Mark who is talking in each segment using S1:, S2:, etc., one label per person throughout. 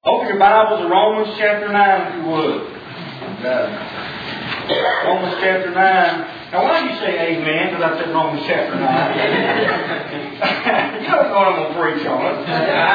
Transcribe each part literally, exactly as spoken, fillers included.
S1: Open your Bibles to Romans chapter nine, if you would. Romans chapter nine. Now, why do you say amen? Because I said Romans chapter nine. You don't know what I'm going to preach on it.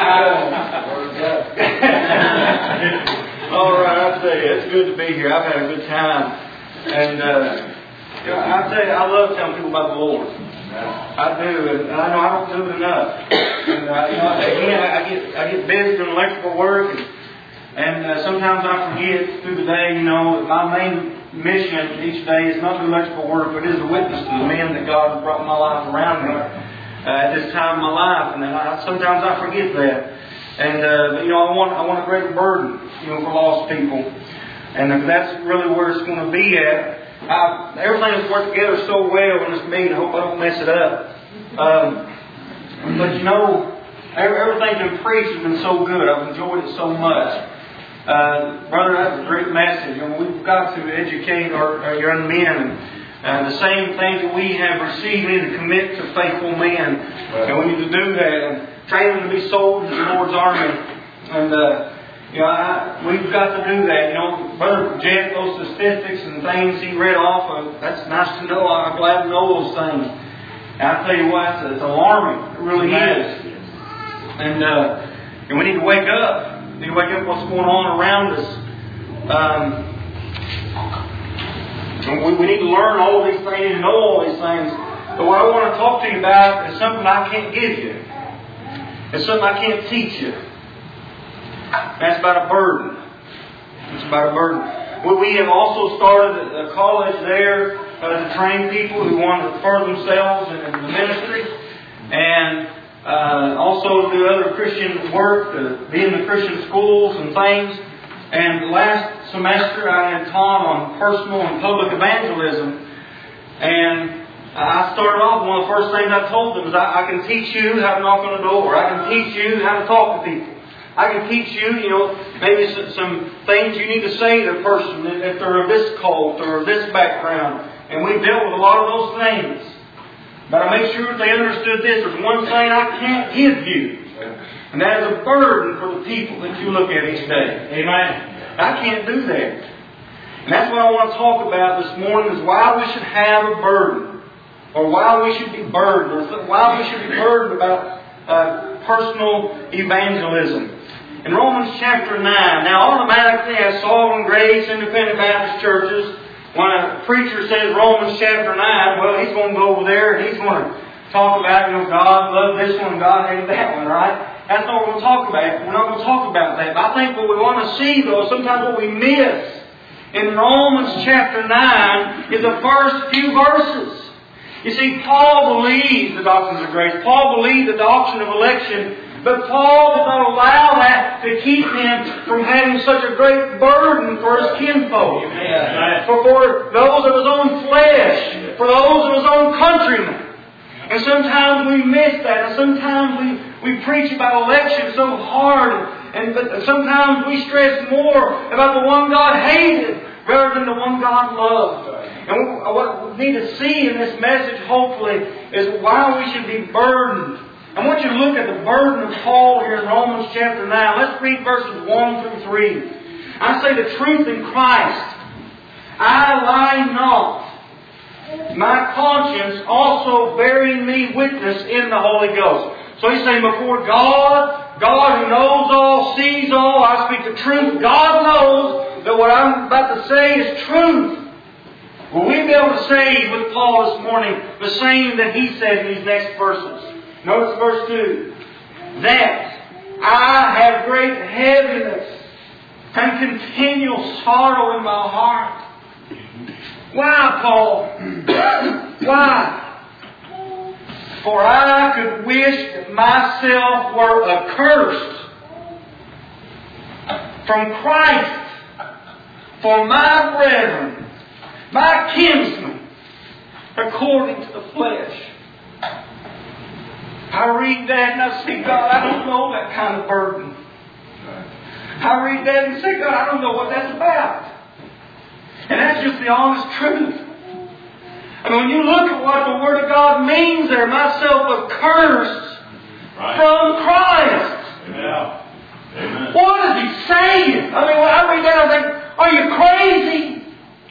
S1: All right, I tell you, it's good to be here. I've had a good time. And uh, you know, I tell you, I love telling people about the Lord. I do, and I know I don't do it enough. And uh, you know, again, I get I get busy doing electrical work, and, and uh, sometimes I forget through the day. You know, that my main mission each day is not the electrical work, but it is a witness to the men that God has brought my life around me uh, at this time of my life. And I, sometimes I forget that. And uh, but, you know, I want I want a great burden, you know, for lost people, and uh, that's really where it's going to be at. I, everything has worked together so well in this meeting. I hope I don't mess it up. Um, but you know, everything's been preached has been so good. I've enjoyed it so much. Uh, brother, that's a great message. And we've got to educate our, our young men. And uh, the same things that we have received, we need to commit to faithful men. Right. And we need to do that. And train them to be soldiers in the Lord's army. And uh, You know, I, we've got to do that. You know, Brother Jeff, those statistics and things he read off of, that's nice to know. I'm glad to know those things. And I tell you what, it's, it's alarming. It really is. And uh, and we need to wake up. We need to wake up what's going on around us. Um, and we, we need to learn all these things and know all these things. But what I want to talk to you about is something I can't give you. It's something I can't teach you. That's about a burden. It's about a burden. Well, we have also started a college there uh, to train people who want to further themselves in, in the ministry, and uh, also do other Christian work, to be in the Christian schools and things. And last semester I had taught on personal and public evangelism, and I started off, one of the first things I told them is I, I can teach you how to knock on the door. I can teach you how to talk to people. I can teach you, you know, maybe some, some things you need to say to a person if they're of this cult or of this background. And we've dealt with a lot of those things. But I make sure they understood this. There's one thing I can't give you. And that is a burden for the people that you look at each day. Amen? I can't do that. And that's what I want to talk about this morning, is why we should have a burden. Or why we should be burdened. Or why we should be burdened about uh, personal evangelism. In Romans chapter nine, now automatically as Sovereign Grace Independent Baptist churches, when a preacher says Romans chapter nine, well, he's going to go over there and he's going to talk about, you know, God loved this one, God hated that one, right? That's not what we're going to talk about. We're not going to talk about that. But I think what we want to see, though, sometimes what we miss in Romans chapter nine is the first few verses. You see, Paul believed the doctrines of grace. Paul believed the doctrine of election. But Paul did not allow that to keep him from having such a great burden for his kinfolk. Amen. For, for those of his own flesh. For those of his own countrymen. And sometimes we miss that. And sometimes we, we preach about election so hard. And but sometimes we stress more about the one God hated rather than the one God loved. And what we need to see in this message, hopefully, is why we should be burdened. I want you to look at the burden of Paul here in Romans chapter nine. Let's read verses one through three. I say the truth in Christ. I lie not. My conscience also bearing me witness in the Holy Ghost. So he's saying before God, God who knows all, sees all, I speak the truth. God knows that what I'm about to say is truth. Will we be able to say with Paul this morning the same that he said in these next verses? Notice verse two. That I have great heaviness and continual sorrow in my heart. Why, Paul? Why? For I could wish that myself were accursed from Christ for my brethren, my kinsmen, according to the flesh. I read that and I say, God, I don't know that kind of burden. I read that and say, God, I don't know what that's about. And that's just the honest truth. And when you look at what the Word of God means there, myself accursed right. from Christ. Yeah. Amen. What is he saying? I mean, when I read that, I think, are you crazy?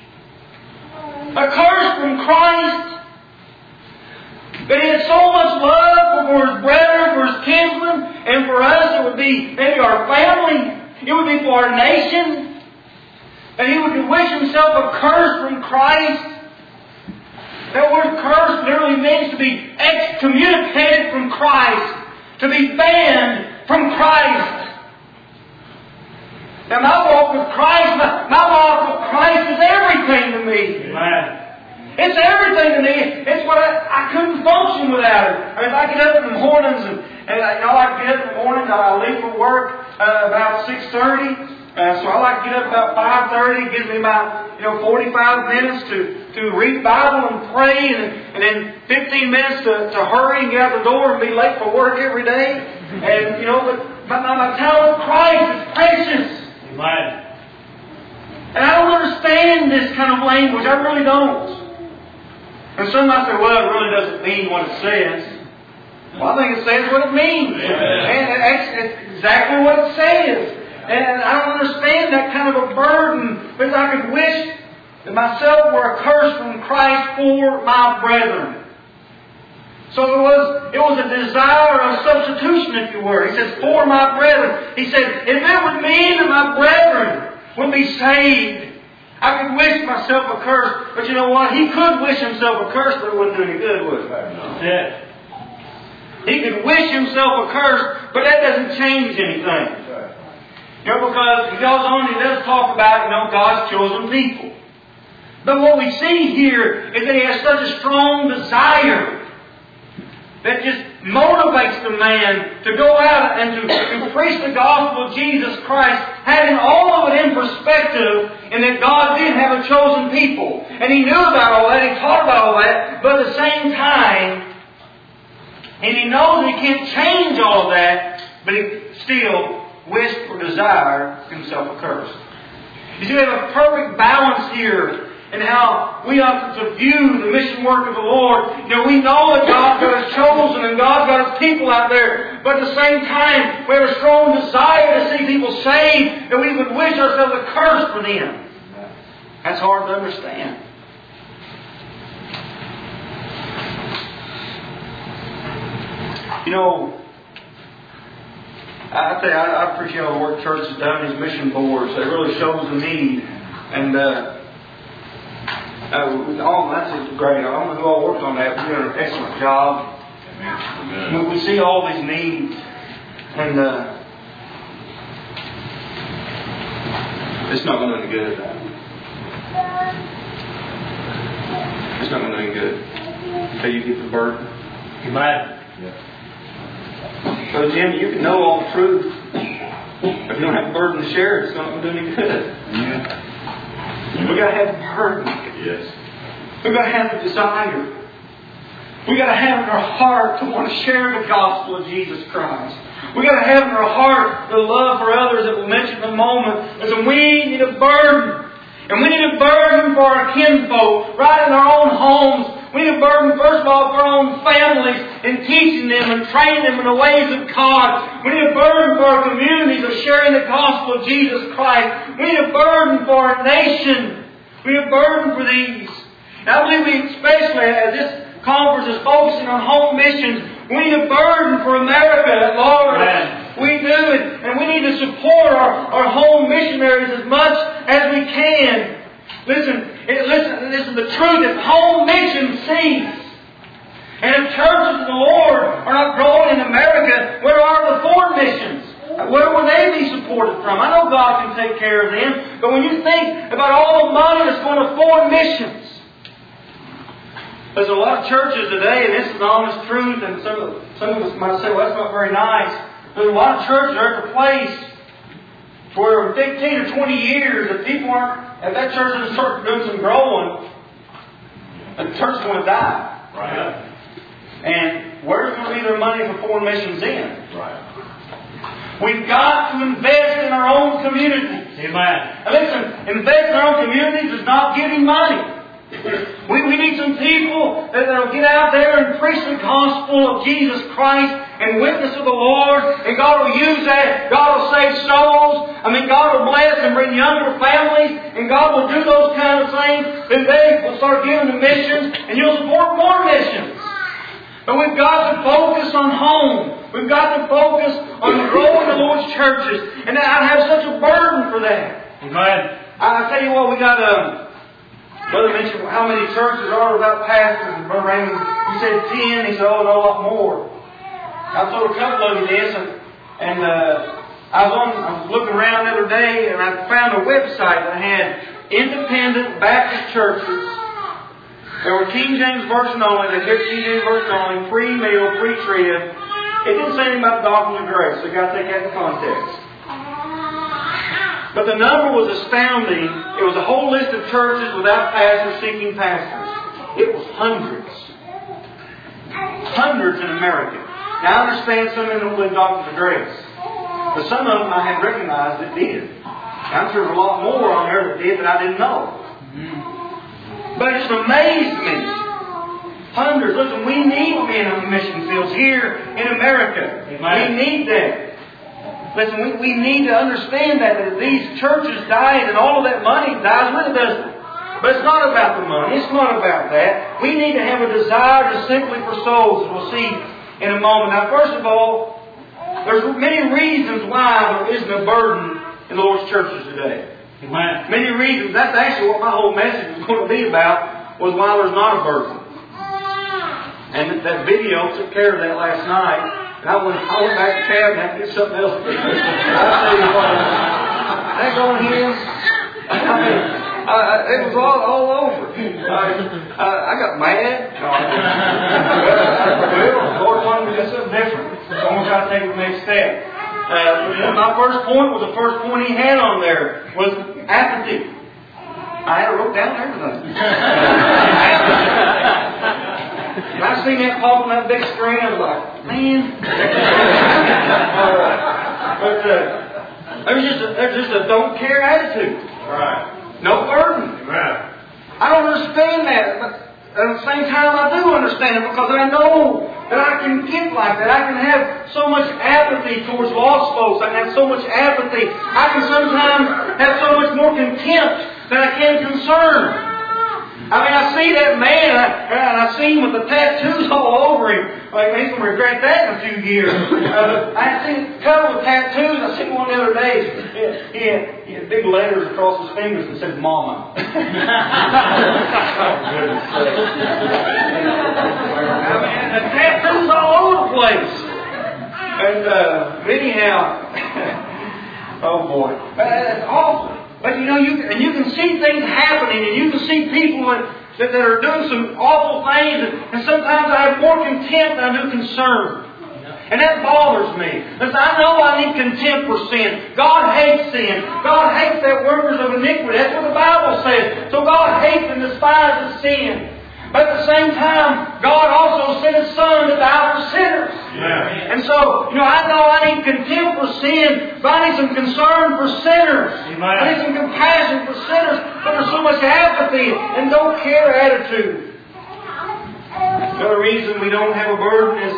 S1: A curse from Christ. But he had so much love for his brethren, for his kinsmen, and for us it would be maybe our family. It would be for our nation. And he would wish himself a curse from Christ. That word curse literally means to be excommunicated from Christ. To be banned from Christ. Now my walk with Christ, my, my walk with Christ is everything to me. Amen. It's everything to me. It's what I, I couldn't function without it. I mean, if I get up in the mornings and, and you know, I get up in the mornings, I leave for work uh, about six thirty. Uh, so I like to get up about five thirty. It gives me about, you know, forty-five minutes to, to read the Bible and pray, and, and then fifteen minutes to, to hurry and get out the door and be late for work every day. And, you know, but my, my time with Christ is precious. Amen. And I don't understand this kind of language. I really don't. And some might say, well, it really doesn't mean what it says. Well, I think it says what it means. Amen. And it's exactly what it says. And I don't understand that kind of a burden, because I could wish that myself were a curse from Christ for my brethren. So it was, it was a desire of substitution, if you were. He says, for my brethren. He said, if it would mean that my brethren would be saved, I could wish myself a curse. But you know what? He could wish himself a curse, but it wouldn't do any good, would it? Yeah. He could wish himself a curse, but that doesn't change anything. You know, because he goes on, he does talk about, you know, God's chosen people. But what we see here is that he has such a strong desire that just motivates the man to go out and to, to preach the gospel of Jesus Christ, having all of it in perspective, and that God did have a chosen people. And he knew about all that, he taught about all that, but at the same time, and he knows he can't change all of that, but he still wished or desired himself a curse. You see, we have a perfect balance here in how we ought to view the mission work of the Lord. You know, we know that God's got His chosen and God's got His people out there, but at the same time, we have a strong desire to see people saved, and we would wish ourselves a curse for them. That's hard to understand. You know, I tell you, I, I appreciate all the work church has done, these mission boards. It really shows the need. And uh, uh, all that's great. I don't know who all worked on that, but you're doing an excellent job. Amen. We, we see all these needs, and uh, it's not going to do any good. It's not going to do any good until you get the burden. Amen. Yeah. So, Jim, you can know all the truth. If you don't have a burden to share, it's not going to do any good. Yeah. We've got to have a burden. Yes. We've got to have a desire. We've got to have in our heart to want to share the gospel of Jesus Christ. We've got to have in our heart the love for others that we'll mention in a moment. And we need a burden. And we need a burden for our kinfolk, right in our own homes. We need a burden, first of all, for our own families in teaching them and training them in the ways of God. We need a burden for our communities of sharing the gospel of Jesus Christ. We need a burden for our nation. We need a burden for these. And I believe we, especially as this conference is focusing on home missions, we need a burden for America, Lord. Amen. We do it, and we need to support our, our home missionaries as much as we can. Listen, it, listen, listen, the truth is home missions cease. And if churches of the Lord are not growing in America, where are the foreign missions? Where will they be supported from? I know God can take care of them, but when you think about all the money that's going to foreign missions, there's a lot of churches today, and this is the honest truth, and some of, some of us might say, well, that's not very nice. There's a lot of churches that are at the place where fifteen or twenty years, if people aren't, if that church doesn't start doing some growing, the church is going to die. Right. And where's going to be their money for foreign missions in? Right. We've got to invest in our own communities. Amen. Now listen, invest in our own communities is not giving money. We, we need some people that will get out there and preach the gospel of Jesus Christ and witness to the Lord, and God will use that. God will save souls. I mean, God will bless and bring younger families, and God will do those kind of things. Then they will start giving to missions, and you'll support more missions. But we've got to focus on home. We've got to focus on growing the Lord's churches. And I have such a burden for that.
S2: Amen.
S1: I tell you what, we got a... Brother mentioned how many churches are without pastors. And Brother Raymond, he said ten. He said, oh, no, a lot more. I told a couple of you this, and, and uh, I was on, I was looking around the other day, and I found a website that had independent Baptist churches. There were King James Version only. They kept King James Version only. Free meal, free trib. It didn't say anything about the doctrine of grace, so you've got to take that in context. But the number was astounding. It was a whole list of churches without pastors seeking pastors. It was hundreds. Hundreds in America. Now I understand some of them don't believe doctrines of grace. But some of them I had recognized that did. I'm sure there's a lot more on there that did that I didn't know. But it just amazed me. Hundreds. Listen, we need men on the mission fields here in America. Amen. We need that. Listen, we, we need to understand that, that these churches died and all of that money dies with it, doesn't it? But it's not about the money. It's not about that. We need to have a desire to simply for souls, as we'll see in a moment. Now, first of all, there's many reasons why there isn't a burden in the Lord's churches today.
S2: Amen.
S1: Many reasons. That's actually what my whole message was going to be about, was why there's not a burden. And that video took care of that last night. And I went, I went back to the cabin and did something else. I'll tell you what. That going here, I mean, uh, it was all, all over. Uh, uh, I got mad. No, I didn't. Lord wanted me to do something different. So I'm going to try to take the next step. Uh, my first point was the first point he had on there was apathy. I had it wrote down everything. And I seen that pop on that big screen, I was like, man. But uh, there's just a, there's just a don't care attitude.
S2: Right.
S1: No burden.
S2: Right.
S1: I don't understand that, but at the same time I do understand it because I know that I can get like that. I can have so much apathy towards lost folks. I can have so much apathy. I can sometimes have so much more contempt than I can concern. I mean, I see that man, and I, and I see him with the tattoos all over him. Like, he's going to regret that in a few years. Uh, I seen him covered with tattoos. I seen one the other day. He had, he had, he had big letters across his fingers that said "Mama." Oh, goodness. I mean, the tattoos all over the place. And uh, anyhow, oh boy, that's awful. But you know, you and you can see things happening, and you can see people that, that, that are doing some awful things, and, and sometimes I have more contempt than I do concern. And that bothers me. Because I know I need contempt for sin. God hates sin. God hates that workers of iniquity. That's what the Bible says. So God hates and despises sin. But at the same time, God also sent His Son to die for sinners.
S2: Yeah.
S1: And so, you know, I know I need contempt for sin, but I need some concern for sinners.
S2: Amen.
S1: I need some compassion for sinners, but there's so much apathy and don't care attitude. Another reason we don't have a burden is,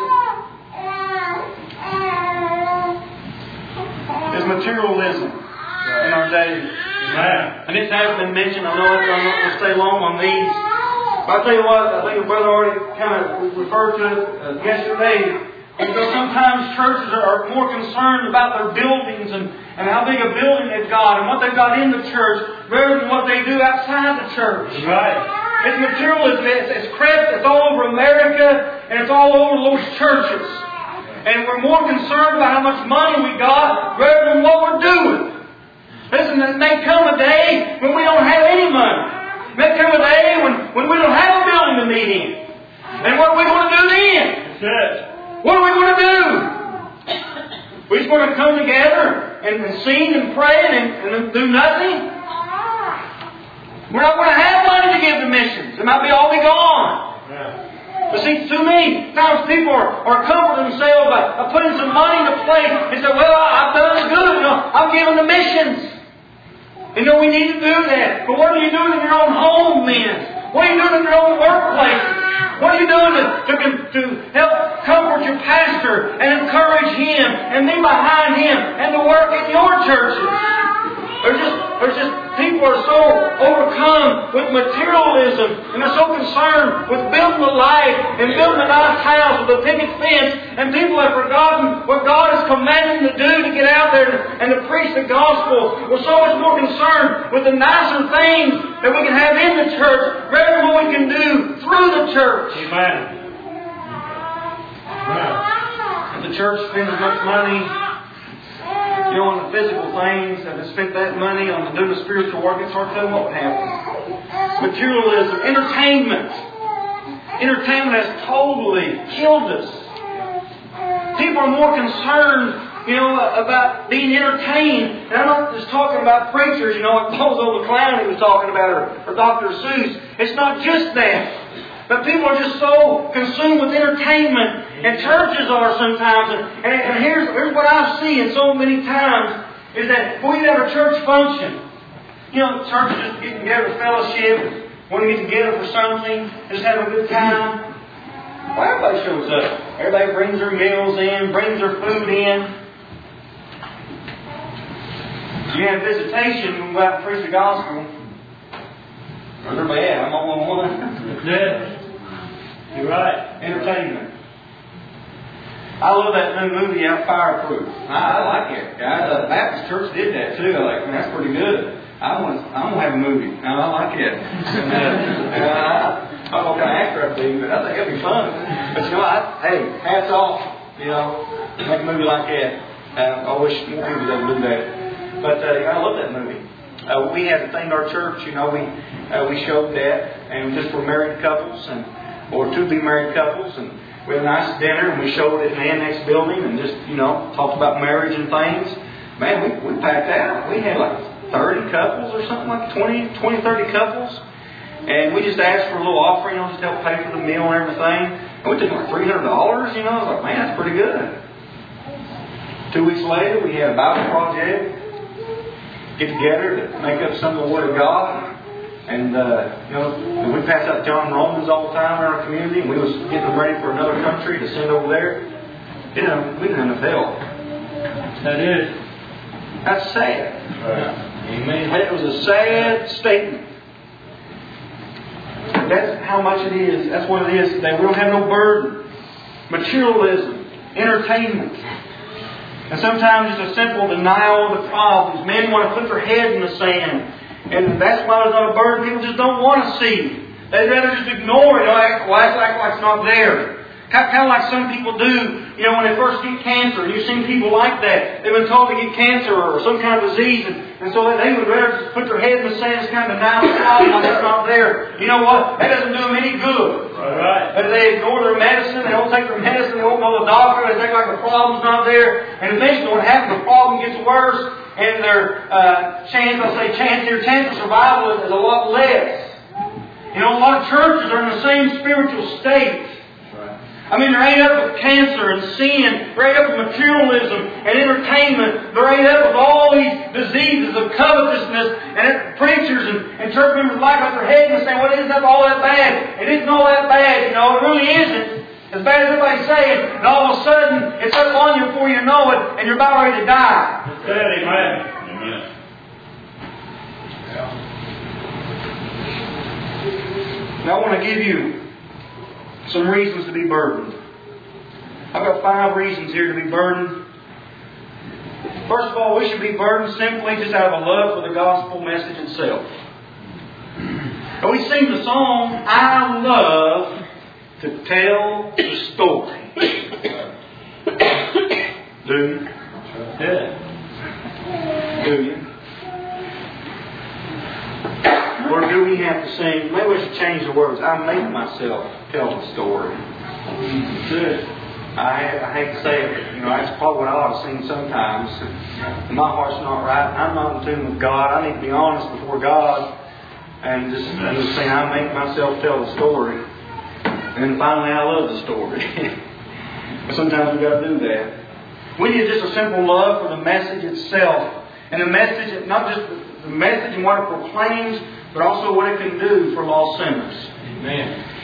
S1: is materialism in our day.
S2: Amen.
S1: And this has been mentioned. I know I'm not going to stay long on these. But I'll tell you what, I think the brother already kind of referred to it uh, yesterday. Because sometimes churches are, are more concerned about their buildings and, and how big a building they've got and what they've got in the church rather than what they do outside the church.
S2: Right.
S1: It's materialism. It's, it's crept. It's all over America and it's all over those churches. And we're more concerned about how much money we got rather than what we're doing. Listen, there may come a day when we don't have any money. There may come a day when, when we don't have a building to meet in. And what are we going to do then?
S2: That's it.
S1: What are we going to do? We're just going to come together and, and sing and pray and, and do nothing? We're not going to have money to give to missions. It might be all be gone.
S2: Yeah.
S1: But see, too many times people are, are comforting themselves by, by putting some money into place and say, well, I've done good. You know, I'm giving to missions. You know, we need to do that. But what are you doing in your own home, men? What are you doing in your own workplace? What are you doing to, to, to help comfort your pastor and encourage him and be behind him and to work in your churches? There's just, there's just, people are so overcome with materialism and they're so concerned with building a life and building a nice house with a picket fence, and people have forgotten what God has commanded them to do to get out there and to preach the gospel. We're so much more concerned with the nicer things that we can have in the church rather than what we can do through the church.
S2: Amen.
S1: If the church spends as much money, you know, on the physical things, and they spent that money on doing the spiritual work, it's hard to tell what would happen. Materialism, entertainment. Entertainment has totally killed us. People are more concerned, you know, about being entertained. And I'm not just talking about preachers, you know, like Bozo the Clown he was talking about, or, or Doctor Seuss. It's not just that. But people are just so consumed with entertainment, and churches are sometimes. And, and, and here's, here's what I see in so many times, is that when we have a church function, you know, churches just get together for fellowship, want to get together for something, just have a good time. Well, everybody shows up. Everybody brings their meals in, brings their food in. You have visitation when we go out and preach the gospel. They're bad. I'm on one.
S2: Yeah. You're right.
S1: Entertainment. I love that new movie out, Fireproof. I, I like it. Guys, the Baptist Church did that too. I like, man, that's pretty good. I want, I want to have a movie. I like it. And, uh, uh, I don't know what kind of actor I'd be, but I think it'd be fun. But you know, I, hey, hats off. You know, make a movie like that. Uh, I wish more people would do that. But uh, I love that movie. Uh, we had a thing in our church, you know, we uh, we showed that, and just for married couples and or to be married couples, and we had a nice dinner, and we showed it in the annex building, and just, you know, talked about marriage and things. Man, we we packed out. We had like thirty couples or something, like twenty, twenty, thirty couples, and we just asked for a little offering, you know, just to help pay for the meal and everything. And we took like three hundred dollars, you know. I was like, man, that's pretty good. Two weeks later, we had a Bible project. Get together to make up some of the Word of God. And, uh, you know, we pass out John Romans all the time in our community, and we was getting ready for another country to send over there. You know, we didn't have enough help.
S2: That is.
S1: That's sad.
S2: Right. Amen.
S1: It was a sad statement. That's how much it is. That's what it is today. We don't have no burden. Materialism. Entertainment. And sometimes it's a simple denial of the problems. Men want to put their head in the sand. And that's why there's not a burden. People just don't want to see. They'd rather just ignore it. Well, act, well, act like it's not there. Kind of like some people do, you know, when they first get cancer. You've seen people like that. They've been told to get cancer or some kind of disease. And, and so they would rather just put their head in the sand and kind of deny the problem like it's not there. You know what? That doesn't do them any good.
S2: All right.
S1: But they ignore their medicine. They don't take their medicine. They won't go to the doctor. They think like the problem's not there. And eventually what happens, the problem gets worse. And their uh, chance, I'll say chance, their chance of survival is a lot less. You know, a lot of churches are in the same spiritual state. I mean, they're ate up with cancer and sin. They're ate up with materialism and entertainment. They're ate up with all these diseases of covetousness. And preachers and, and church members like out their head and say, well, isn't that all that bad? It isn't all that bad. You know, it really isn't. As bad as everybody's saying. And all of a sudden, it's up on you before you know it. And you're about ready to die.
S2: That's it. Amen. Amen.
S1: Now I want to give you some reasons to be burdened. I've got five reasons here to be burdened. First of all, we should be burdened simply just out of a love for the gospel message itself. And we sing the song, I love to tell the story. Do you?
S2: Yeah.
S1: Do you? Or do we have to sing? Maybe we should change the words. I make myself tell the story.
S2: Good.
S1: I, I hate to say it, you know, that's probably what I ought to sing sometimes. My heart's not right. I'm not in tune with God. I need to be honest before God and just, and just sing, I make myself tell the story. And then finally, I love the story. But sometimes we've got to do that. We need just a simple love for the message itself. And the message, not just the message and what it proclaims, but also what it can do for lost sinners.
S2: Amen.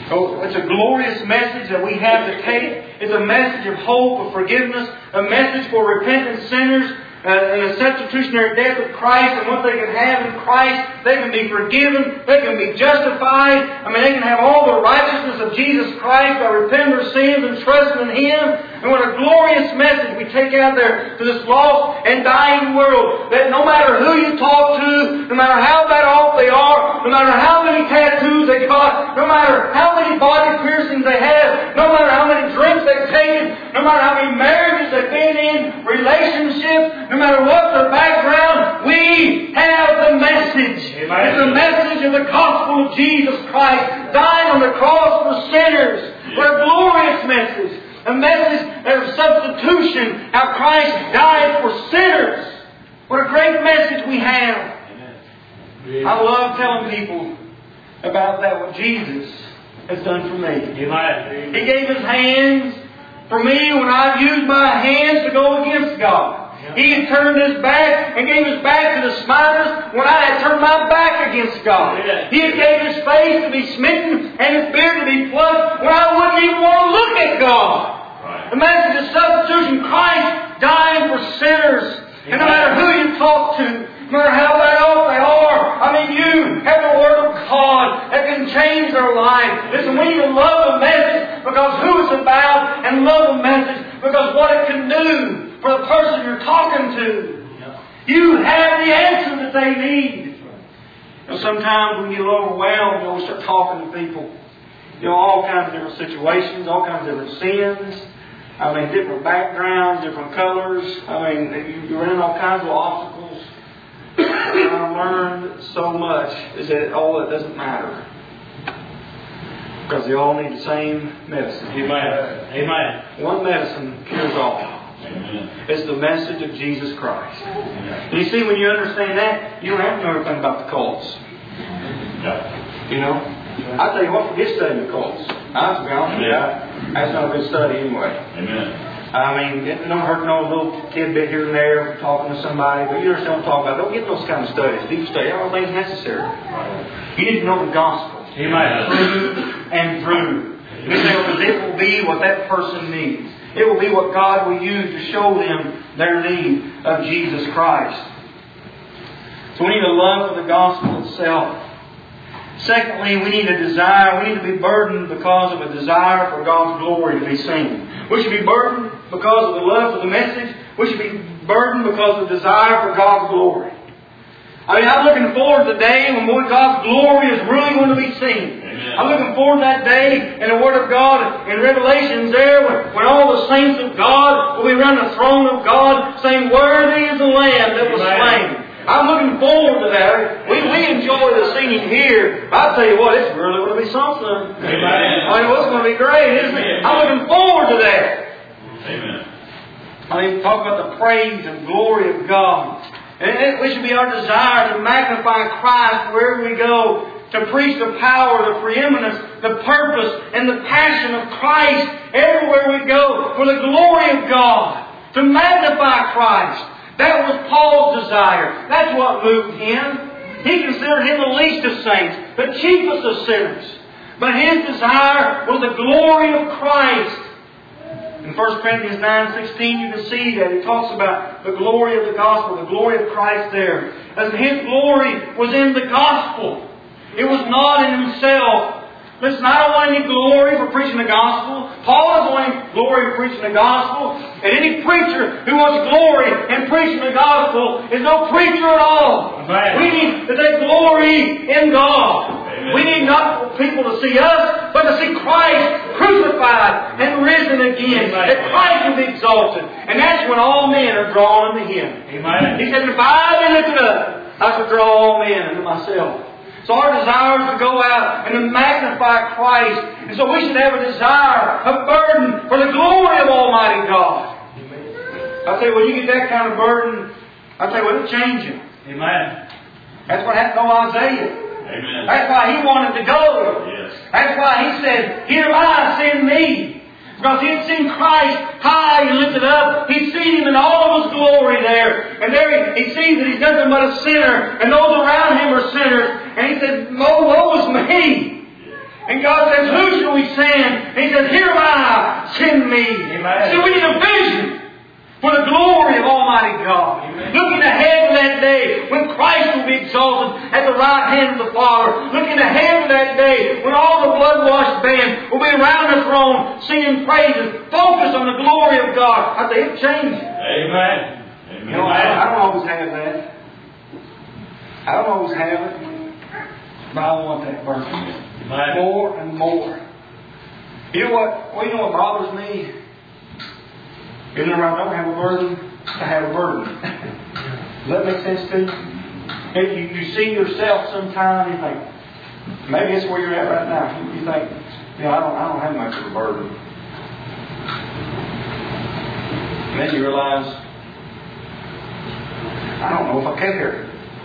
S1: Oh, it's a glorious message that we have to take. It's a message of hope, of forgiveness, a message for repentant sinners, uh, and the substitutionary death of Christ, and what they can have in Christ. They can be forgiven. They can be justified. I mean, they can have all the righteousness of Jesus Christ by repenting their sins and trusting in Him. And what a glorious message we take out there to this lost and dying world. That no matter who you talk to, no matter how bad off they are, no matter how many tattoos they got, no matter how many body piercings they have, no matter how many drinks they've taken, no matter how many marriages they've been in, relationships, no matter what their background, we have the message. Amen. It's the message of the gospel of Jesus Christ, dying on the cross for sinners. What a glorious message. A message of substitution, how Christ died for sinners. What a great message we have. Amen. I love telling people about that, what Jesus has done for me. Amen. He gave His hands for me when I've used my hands to go against God. He had turned His back and gave His back to the smiters when I had turned my back against God. He had gave His face to be smitten and His beard to be plucked when I wouldn't even want to look at God. The message of substitution, Christ dying for sinners. And no matter who you talk to, no matter how bad off they are, I mean, you have the Word of God that can change their life. Listen, we need to love the message because who it's about, and love the message because what it can do for the person you're talking to. You have the answer that they need. You know, sometimes when you get a little overwhelmed, you know, we start talking to people. You know, all kinds of different situations, all kinds of different sins. I mean, different backgrounds, different colors. I mean, you, you run into all kinds of obstacles. And I learned so much is that all that doesn't matter. Because they all need the same medicine.
S2: Amen. Amen.
S1: One medicine cures all. Amen. It's the message of Jesus Christ. Amen. You see, when you understand that, you don't have to know everything about the cults. No. You know? I tell you what, forget studying the cults. I'll be honest with you. That's not a good study anyway. Amen. I mean, it don't hurt no little tidbit here and there talking to somebody, but you understand what I'm talking about. Don't get those kind of studies. Deep study. Everything's necessary. You need to know the gospel. Amen. Through and through. Because it will be what that person needs. It will be what God will use to show them their need of Jesus Christ. So we need a love for the gospel itself. Secondly, we need a desire. We need to be burdened because of a desire for God's glory to be seen. We should be burdened because of the love for the message. We should be burdened because of the desire for God's glory. I mean, I'm looking forward to the day when God's glory is really going to be seen. Amen. I'm looking forward to that day in the Word of God in Revelations there when, when all the saints of God will be around the throne of God saying, "Worthy is the Lamb that was slain." I'm looking forward to that. We, we enjoy the singing here. I'll tell you what, it's really going to be something. Amen. I mean, it's going to be great, isn't it? I'm looking forward to that. Amen. I mean, talk about the praise and glory of God. And it, it should be our desire to magnify Christ wherever we go, to preach the power, the preeminence, the purpose, and the passion of Christ everywhere we go for the glory of God, to magnify Christ. That was Paul's desire. That's what moved him. He considered him the least of saints, the chiefest of sinners. But his desire was the glory of Christ. In First Corinthians nine sixteen, you can see that. He talks about the glory of the gospel, the glory of Christ there. As his glory was in the gospel. It was not in himself. Listen, I don't want any glory for preaching the gospel. Paul doesn't want any glory for preaching the gospel. And any preacher who wants glory in preaching the gospel is no preacher at all. Amen. We need to take glory in God. Amen. We need not people to see us, but to see Christ crucified and risen again. Amen. That Christ will be exalted. And that's when all men are drawn unto Him. Amen. He said, if I be lifted up, I shall draw all men unto myself. So our desire is to go out and to magnify Christ. And so we should have a desire, a burden for the glory of Almighty God. Amen. I tell you, when you get that kind of burden, I tell you what, it'll change you. Amen. That's what happened to Isaiah. Amen. That's why he wanted to go. Yes. That's why he said, "Here am I, send me." Because he had seen Christ high and lifted up. He'd seen Him in all of His glory there. And there he, he sees that He's nothing but a sinner. And those around Him are sinners. And he said, "Woe, woe is me." And God says, who shall we send? And He says, here am I, send me.
S2: Amen.
S1: So we need a vision for the glory of Almighty God.
S2: Amen.
S1: Looking ahead to that day when Christ will be exalted at the right hand of the Father. Looking ahead to that day when all the blood-washed band will be around the throne singing praises. Focus on the glory of God. I say it changes.
S2: Amen. Amen.
S1: You know, I, I don't always have that. I don't always have it. But I want that burden.
S2: Amen.
S1: More and more. You know what? Well, you know what bothers me? Even if I don't have a burden, I have a burden. Does that make sense to you? If you, you see yourself sometime, you think, maybe it's where you're at right now. You think, you know, I don't, I don't have much of a burden. And then you realize, I don't know if I care.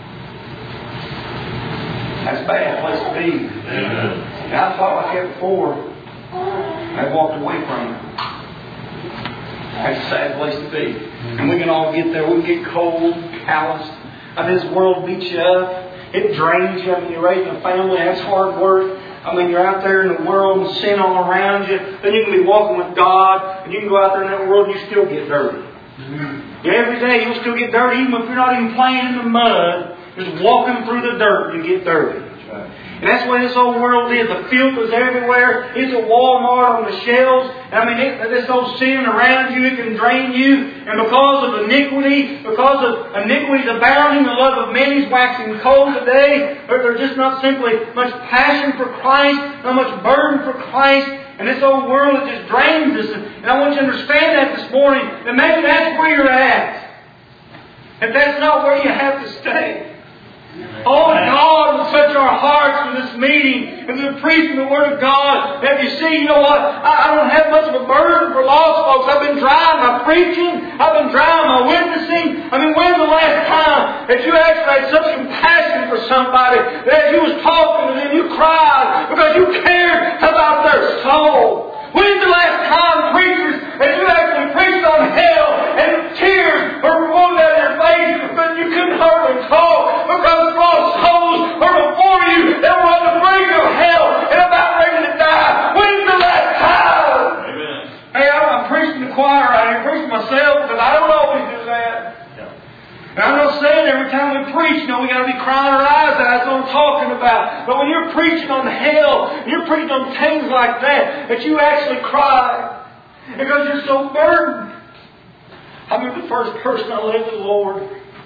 S1: That's a bad place to be.
S2: Amen.
S1: And I thought like that before. I walked away from it. That's a sad place to be. And we can all get there. We can get cold, calloused. I mean, this world beats you up. It drains you. I mean, you're raising a family. That's hard work. I mean, you're out there in the world and sin all around you. Then you can be walking with God. And you can go out there in that world and you still get dirty. Mm-hmm. Every day you'll still get dirty. Even if you're not even playing in the mud. Just walking through the dirt, you get dirty. Right. And that's what this old world is. The filth is everywhere. It's a Walmart on the shelves. And I mean, it, this old sin around you, it can drain you. And because of iniquity, because of iniquity's abounding, the love of many is waxing cold today. There's just not simply much passion for Christ, not much burden for Christ. And this old world, it just drains us. And I want you to understand that this morning. And maybe that's where you're at. If that's not where you have to stay. Oh, God will touch our hearts in this meeting and the preaching the Word of God. That you see, you know what? I, I don't have much of a burden for lost folks. I've been dry in my preaching. I've been dry in my witnessing. I mean, when's the last time that you actually had such compassion for somebody that you was talking to them, you cried because you cared about their soul? When's the last time, preachers, that you actually preached on hell and tears were rolling down your face but you couldn't hardly talk because lost souls were before you that were on the brink of hell and about ready to die? When's the last time?
S2: Amen.
S1: Hey, I'm, I'm preaching the choir out here, preaching myself because I don't always do that. And I'm not saying every time we preach, you know, we got to be crying our eyes out. That's what I'm talking about. But when you're preaching on hell, and you're preaching on things like that, that you actually cry because you're so burdened. I remember the first person I led to the Lord.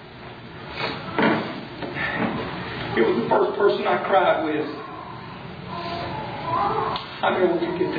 S1: It was the first person I cried with. I never will forget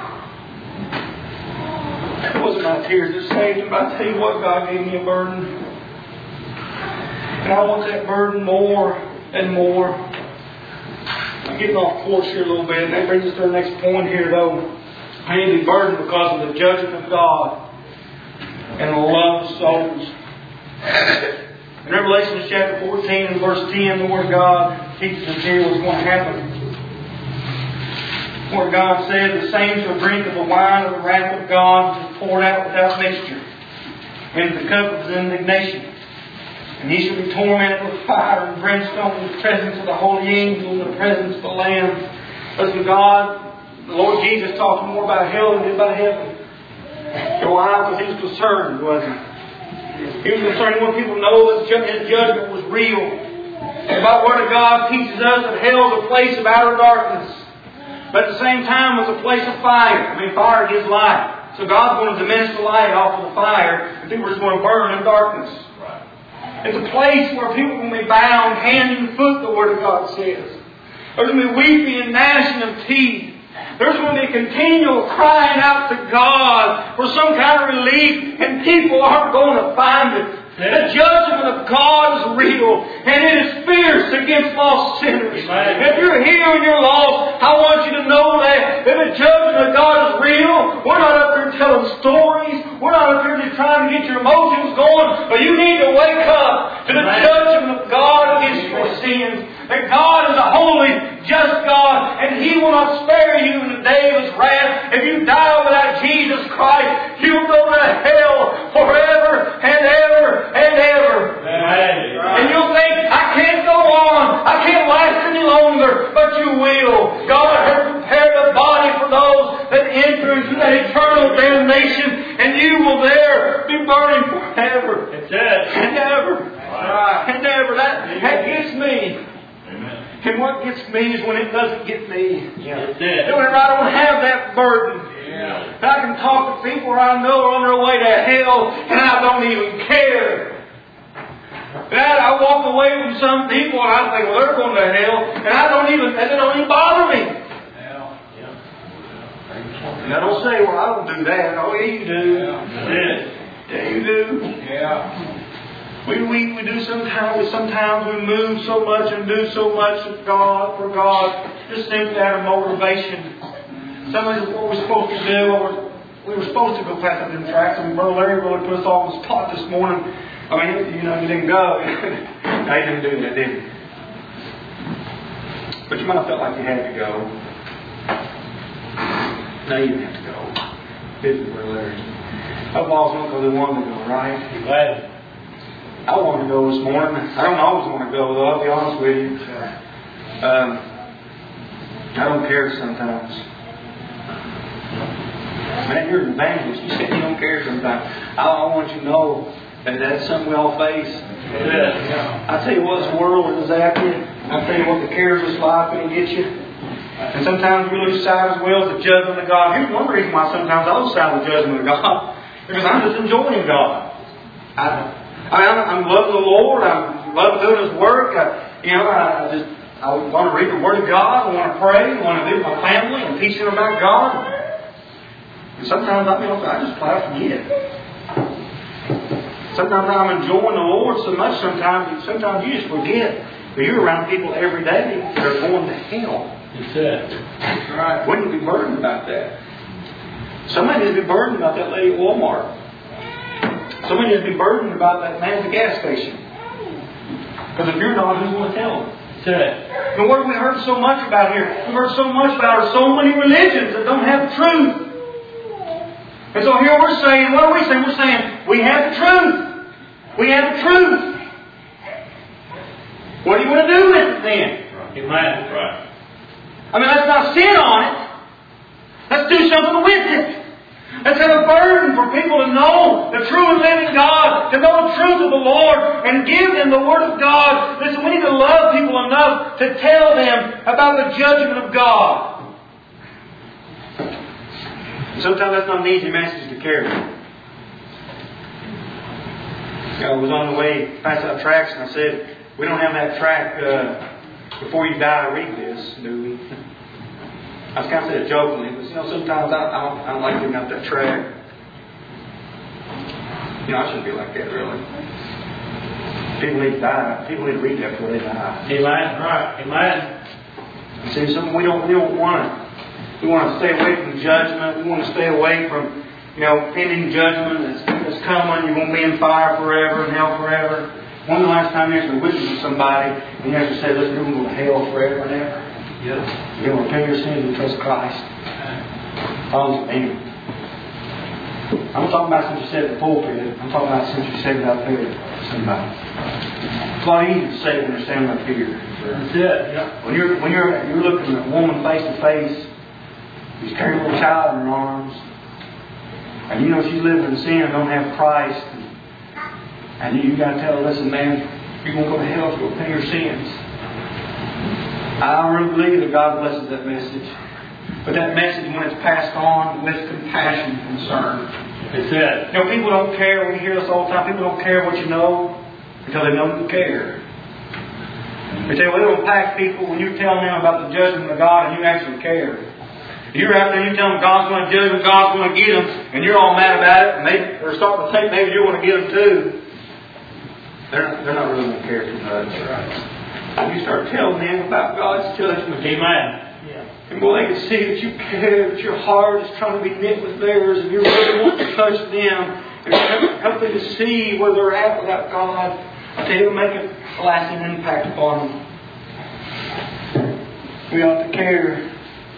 S1: that. It wasn't my tears that saved him, but I tell you what, God gave me a burden. And I want that burden more and more. I'm getting off course here a little bit. And that brings us to our next point here, though. I need to be burdened because of the judgment of God and the love of souls. In Revelation chapter fourteen and verse ten, the Word of God teaches us here what's going to happen. Where God said, the same shall drink of the wine of the wrath of God, which is poured out without mixture, into the cup of His indignation. And he shall be tormented with fire and brimstone in the presence of the holy angel and the presence of the Lamb. Listen, God, the Lord Jesus talked more about hell than he did about heaven. So why? Because he was concerned, wasn't he? He was concerned. He wanted people to know that his judgment was real. And about the Word of God teaches us that hell is a place of outer darkness. But at the same time, it was a place of fire. I mean, fire gives light. So God's going to diminish the light off of the fire, and people are just going to burn in darkness. It's a place where people will be bound hand and foot, the Word of God says. There's going to be weeping and gnashing of teeth. There's going to be a continual crying out to God for some kind of relief, and people aren't going to find it. The judgment of God is real, and it is fierce against lost sinners. Amen. If you're here and you're lost, I want you to know that, that the judgment of God is real. We're not up here telling stories. We're not up here just trying to get your emotions going. But you need to wake up to the Amen. Judgment of God against your sins. That God is a holy, just God, and He will not spare you in the day of His wrath. If you die without Jesus Christ, you'll go to hell forever and ever and ever. Amen. And you'll think, I can't go on. I can't last any longer. But you will. God has prepared salvation, and you will there be burning forever.
S2: That's it.
S1: And ever.
S2: Right.
S1: And ever. That, that gets me.
S2: Amen.
S1: And what gets me is when it doesn't get me.
S2: That's it.
S1: And whenever I don't have that burden.
S2: Yeah.
S1: I can talk to people I know are on their way to hell, and I don't even care. That I walk away from some people, and I think, well, they're going to hell, and I don't even, and they don't even bother me.
S2: Yeah. Yeah.
S1: And I don't say, well, I don't do that. Oh, yeah, you do.
S2: That's it.
S1: Yeah, you do.
S2: Yeah.
S1: We, we, we do sometimes, sometimes we move so much and do so much for God, for God, just simply out of motivation. Some of what we're supposed to do, what we're, we were supposed to go past them tracks, and Brother Larry really put us all on the spot this morning. I mean, you know, you didn't go. No, you didn't do that, did you? But you might have felt like you had to go. No, you didn't have to go. Did you, Brother Larry? Hope all went because they wanted to go, right?
S2: Glad.
S1: I wanted to go this morning. I don't always want to go, though, I'll be honest with you. Um, I don't care sometimes. Man, you're an evangelist. You said you don't care sometimes. I, I want you to know that that's something we all face.
S2: Yeah.
S1: I tell you what, this world is after you. I tell you what, the cares of this life can get you. And sometimes we lose sight as well of the judgment of God. Here's one reason why sometimes I lose sight of the judgment of God. Because I'm just enjoying God. I, I mean, I'm, I'm loving the Lord. I love doing His work. I, you know, I just I want to read the Word of God. I want to pray. I want to be with my family and teach them about God. And sometimes I, you know, I just flat forget. Sometimes I'm enjoying the Lord so much. Sometimes, sometimes you just forget that you're around people every day that are going to hell.
S2: That's it.
S1: That's right. Wouldn't you be burdened about that? Somebody needs to be burdened about that lady at Walmart. Somebody needs to be burdened about that man at the gas station. Because if you're not, who's going to tell them?
S2: That's it.
S1: And what have we heard so much about here? We've heard so much about are so many religions that don't have the truth. And so here we're saying, what are we saying? We're saying, we have the truth. We have the truth. What do you want to do with it then?
S2: Amen. Right.
S1: I mean, let's not sit on it. Let's do something with it. Let's have a burden for people to know the true and living God, to know the truth of the Lord, and give them the Word of God. Listen, we need to love people enough to tell them about the judgment of God. Sometimes that's not an easy message to carry. I was on the way past that tracks and I said, we don't have that track uh, before you die to read this, do we? I was kind of saying it jokingly, but you know, sometimes I, I, don't, I don't like giving out that track. You know, I shouldn't be like that, really. People need to die. People need to read that before they die.
S2: Amen. Right. Amen.
S1: You see, something we don't, we don't want to. We want to stay away from judgment. We want to stay away from, you know, pending judgment that's, that's coming. You're going to be in fire forever and hell forever. When was the last time you actually witnessed to somebody and you actually said, listen, you're going to go to hell forever and ever?
S2: Yes.
S1: You're going to repent your sins and trust Christ. Oh, man. I'm talking about since you said the pulpit. I'm talking about since you said it out there to somebody. It's a lot easier to say when you're standing up here.
S2: That's it. Yeah.
S1: When you're when you're you're looking at a woman face to face, she's carrying a little child in her arms, and you know she's living in sin and don't have Christ, and, and you, you got to tell her, listen, man, you're going to go to hell if you don't pay your sins. I really believe that God blesses that message. But that message, when it's passed on with compassion and concern.
S2: That's it.
S1: You know, people don't care. We hear this all the time. People don't care what you know until they know you care. They say, well, it'll impact people when you're telling them about the judgment of God and you actually care. You're out there and you tell them God's going to judge them, God's going to get them, and you're all mad about it, and they, they're starting to think maybe you're going to get them too. They're not, they're not really going to care too much. And you start telling them about God's judgment.
S2: Amen.
S1: And boy, they can see that you care, that your heart is trying to be knit with theirs, and you really want to touch them, and help them to see where they're at without God. I tell you, it'll make a lasting impact upon them. We ought to care.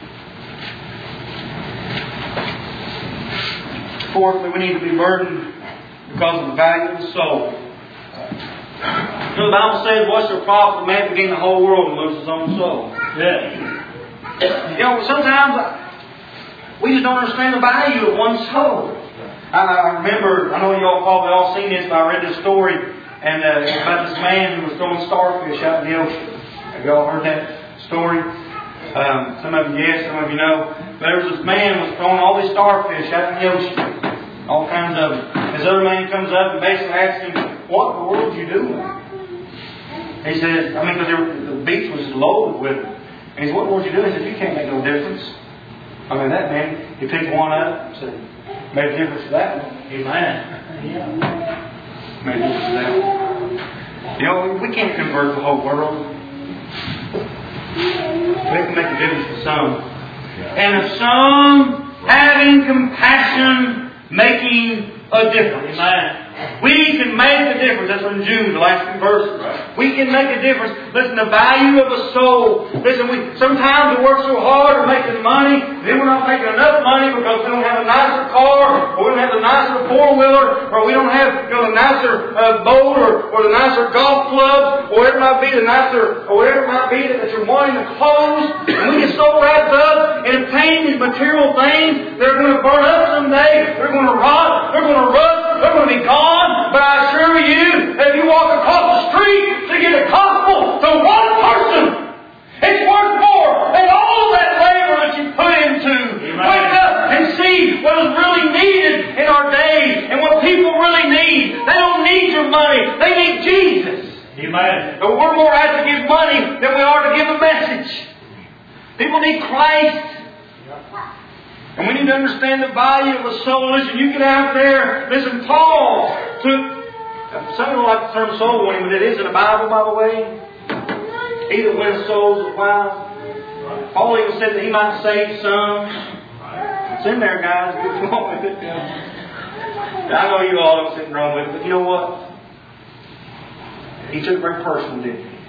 S1: Fourthly, we need to be burdened because of the value of the soul. You know, the Bible says, what's the profit of man to gain the whole world and lose his own soul?
S2: Yeah.
S1: You know, sometimes we just don't understand the value of one's soul. I, I remember, I know you all probably all seen this, but I read this story and uh, about this man who was throwing starfish out in the ocean. Have you all heard that story? Um, some of you yes, some of you know. But there was this man who was throwing all these starfish out in the ocean. All kinds of them. This other man comes up and basically asks him, what in the world are you doing? He said, I mean, because the beach was loaded with them. And he said, what in the world are you doing? He said, you can't make no difference. I mean, that man, he picked one up and said, made a difference to that one.
S2: Amen.
S1: Yeah. Made a difference to that one. You know, we can't convert the whole world. We can make a difference to some. And of some, having compassion, making a difference.
S2: Amen.
S1: We can make a difference. That's from Jude, the last few verses. We can make a difference. Listen, the value of a soul. Listen, we sometimes we work so hard at making money, then we're not making enough money because we don't have a nicer car, or we don't have the nicer four-wheeler, or we don't have, you know, the nicer uh, boat, or, or the nicer golf club, or whatever it might be, the nicer, or whatever it might be that you're wanting, the clothes. And we get so wrapped up in obtaining these material things, they're going to burn up someday, they're going to rot, they're going to rust, they're going to be gone. But I assure you, if you walk across the street to get the gospel to one person, it's worth more than all that labor that you put into.
S2: Amen.
S1: Wake up and see what is really needed in our days and what people really need. They don't need your money. They need Jesus.
S2: Amen.
S1: But we're more apt to give money than we are to give a message. People need Christ. And we need to understand the value of a soul. Listen, you get out there. Listen, Paul took... Some people like the term soul winning, but it is in the Bible, by the way. He that wins souls is wise. Paul even said that he might save some. It's in there, guys. What's wrong with it? I know you all are sitting wrong with it, but you know what? He took it very personal, didn't he?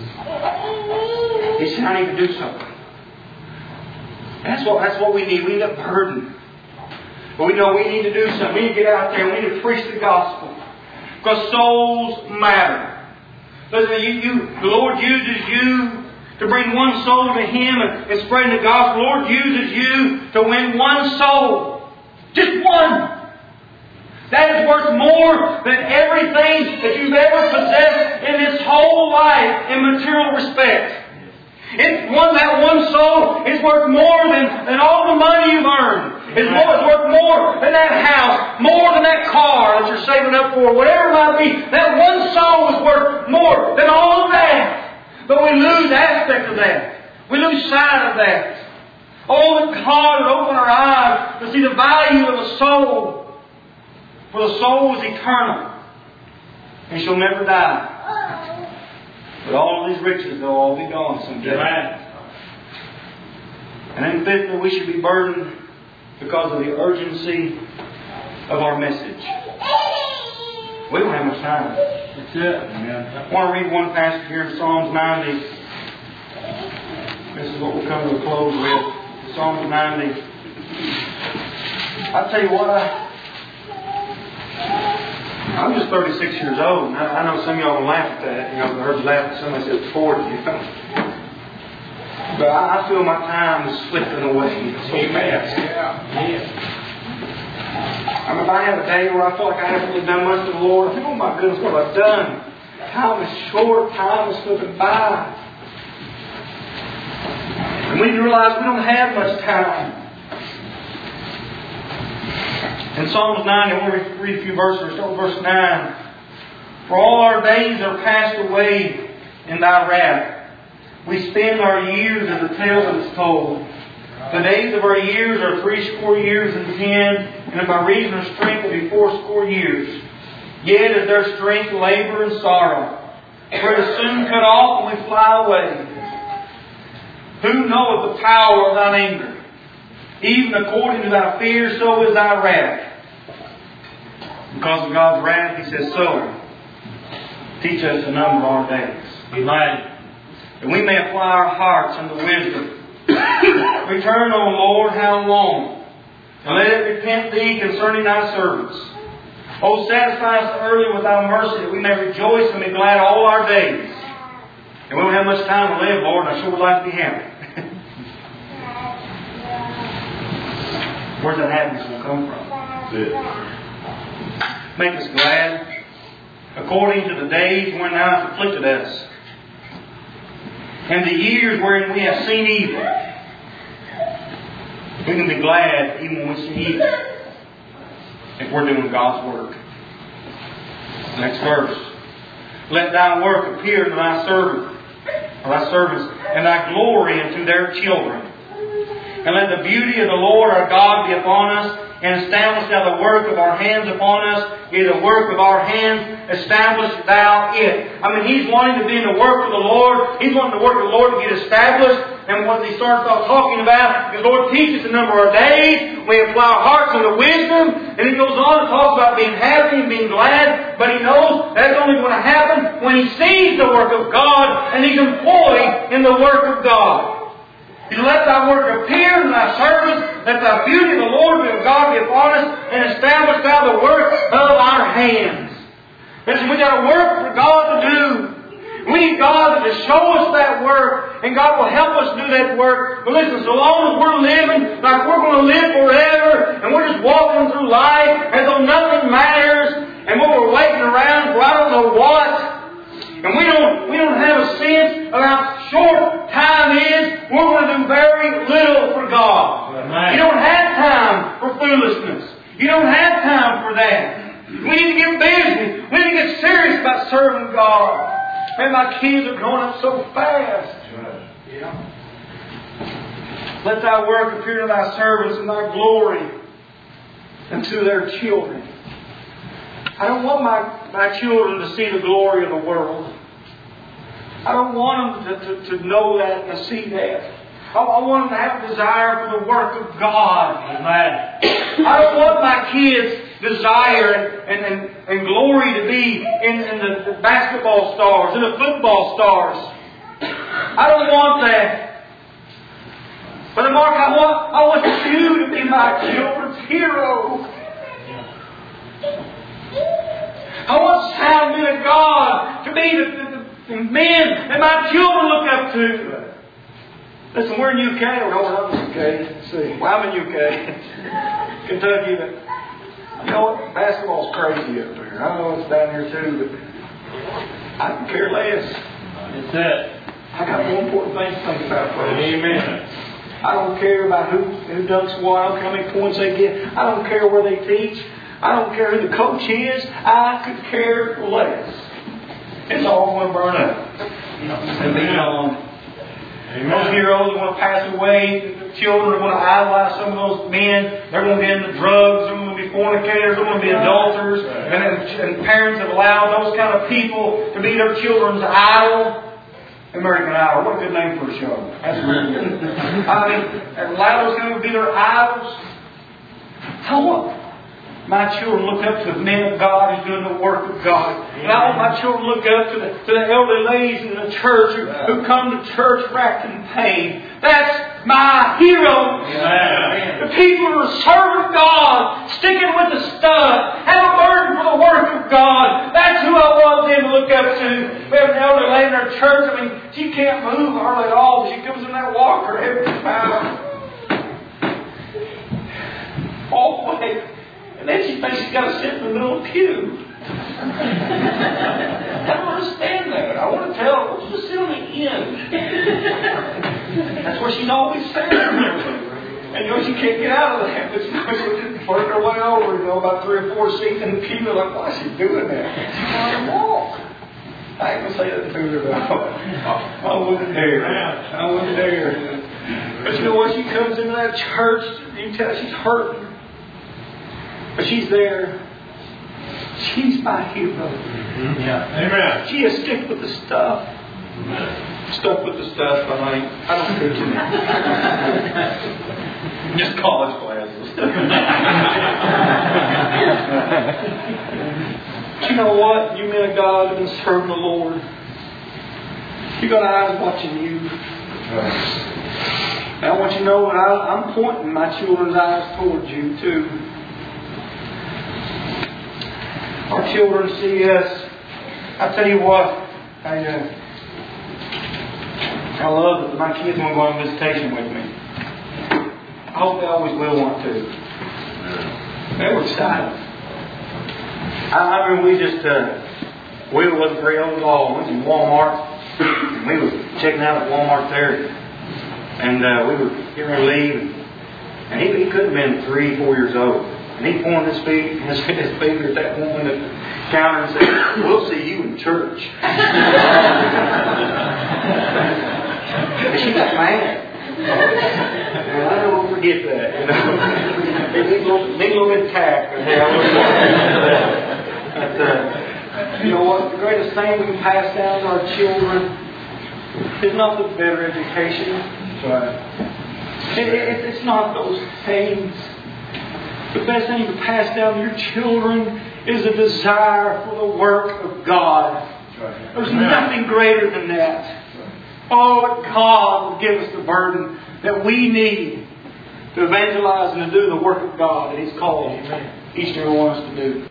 S1: He said, I need to do something. That's what, that's what we need. We need a burden. But we know we need to do something. We need to get out there and we need to preach the gospel. Because souls matter. Listen, you, you, the Lord uses you to bring one soul to Him and, and spreading the gospel. The Lord uses you to win one soul. Just one. That is worth more than everything that you've ever possessed in this whole life in material respect. It's one, that one soul is worth more than, than all the money you've earned. It's, more, it's worth more than that house, more than that car that you're saving up for, whatever it might be. That one soul is worth more than all of that. But we lose aspect of that. We lose sight of that. Oh, that God would open our eyes to see the value of a soul. For the soul is eternal. And shall never die. But all of these riches, they'll all be gone someday.
S2: Amen.
S1: And then fifthly, we should be burdened because of the urgency of our message. We don't have much time.
S2: That's it.
S1: I want to read one passage here in Psalms ninety. This is what we'll come to a close with. Psalms ninety. I tell you what, I... I'm just thirty-six years old, and I know some of y'all will laugh at that. You know, I heard you laugh at somebody said forty. You know. But I feel my time is slipping away.
S2: Amen. Yeah.
S1: I mean, if I have a day where I feel like I haven't really done much for the Lord, I think, oh my goodness, what have I done? Time is short. Time is slipping by. And we need to realize we don't have much time. In Psalms nine, I want to read a few verses. Start with verse nine. For all our days are passed away in Thy wrath. We spend our years as the tale that is told. The days of our years are threescore years and ten, and of our reason of strength will be fourscore years. Yet is their strength labor and sorrow. For it is soon cut off and we fly away. Who knoweth the power of Thine anger? Even according to Thy fear, so is Thy wrath. Because of God's wrath, He says, so, teach us the number of our days.
S2: Amen.
S1: That we may apply our hearts unto wisdom. Return, O Lord, how long? And let it repent Thee concerning Thy servants. O satisfy us early with Thy mercy, that we may rejoice and be glad all our days. And we don't have much time to live, Lord, and I sure would like to be happy. Where's that happiness will come from? Make us glad, according to the days when Thou hast afflicted us, and the years wherein we have seen evil. We can be glad even when we see evil, if we're doing God's work. Next verse. Let Thy work appear to Thy servant, or Thy servants, and Thy glory unto their children. And let the beauty of the Lord our God be upon us, and establish Thou the work of our hands upon us. Yea, the work of our hands, establish Thou it. I mean, He's wanting to be in the work of the Lord. He's wanting the work of the Lord to get established. And what He starts off talking about, the Lord teaches the number of days. We apply our hearts unto wisdom. And He goes on to talk about being happy and being glad. But He knows that's only going to happen when He sees the work of God and He's employed in the work of God. He said, let Thy work appear in Thy service. Let Thy beauty of the Lord of God be upon us, and establish Thou the work of our hands. Listen, we got a work for God to do. We need God to show us that work, and God will help us do that work. But listen, so long as we're living like we're going to live forever, and we're just walking through life as though nothing matters, and we're waiting around for I don't know what, and we don't, we don't have a sense of how short time is, we're going to do very little for God. Amen. You don't have time for foolishness. You don't have time for that. We need to get busy. We need to get serious about serving God. Man, my kids are growing up so fast. Yeah. Let Thy work appear to Thy servants and Thy glory unto their children. I don't want my, my children to see the glory of the world. I don't want them to, to, to know that and to see that. I, I want them to have a desire for the work of God. Amen. I don't want my kids' desire and, and, and, and glory to be in, in the, the basketball stars, in the football stars. I don't want that. But Mark, I want, I want you to be my children's hero. I want sound men of God to be the, the, the men that my children look up to. Listen, we're in U K. We're going up in U K. Let's see. Well, I'm in U K. Kentucky. But you know what? Basketball's crazy up there. I know it's down here too, but I can care less.
S2: That's it.
S1: I got more important things to think about first.
S2: Amen.
S1: I don't care about who, who dunks what. I don't care how many points they get. I don't care where they teach. I don't care who the coach is. I could care less. It's all going to burn up. And be gone. Those heroes are going to pass away. The children are going to idolize some of those men. They're going to get into drugs. They're going to be fornicators. They're going to be adulterers. And, and parents have allowed those kind of people to be their children's idol. American Idol. What a good name for a show. That's really good. I mean, allow those kind of to be their idols. I want my children look up to the men of God who's doing the work of God. And I want my children look up to the, to the elderly ladies in the church who, who come to church racked in pain. That's my heroes. Amen. The people who are serving God, sticking with the stuff, have a burden for the work of God. That's who I want them to look up to. We have an elderly lady in our church. I mean, she can't move hardly at all. She comes in that walker every time. All the way. And then she thinks she's got to sit in the middle of the pew. I don't understand that. I want to tell her, well, just sit on the end. That's where she's always sitting. And you know, she can't get out of that. But you know, she's just working her way over, you know, about three or four seats in the pew. They're like, why is she doing that? She's trying to walk. I ain't going to say that to her, though. I wouldn't dare. I wouldn't dare. But you know what? She comes into that church, you can tell she's hurting. But she's there. She's my hero. Mm-hmm. Yeah. Amen. She has stick with the stuff. Amen. Stuck with the stuff. I mean, I don't care too much. Just college classes. But you know what? You men of God have been serving the Lord. You got eyes watching you. And I want you to know that I, I'm pointing my children's eyes towards you too. Our children see us. I tell you what, I, uh, I love that my kids want to go on visitation with me. I hope they always will want to. They were excited. I, I remember we just, uh, we wasn't very old at all. We went to Walmart. And we were checking out at Walmart there. And uh, we were getting ready to leave. And he, he couldn't have been three, four years old. And he pointed his, feet, his, his finger at that woman at the counter and said, "We'll see you in church." And she got mad. And I don't forget that, you know. It needs a little, needs a little bit of tact. But, uh, you know what? The greatest thing we can pass down to our children is not the better education. Right. It, it, it's not those things. The best thing to pass down to your children is a desire for the work of God. Right. There's nothing greater than that. Oh, God will give us the burden that we need to evangelize and to do the work of God that He's called each and every one of us to do.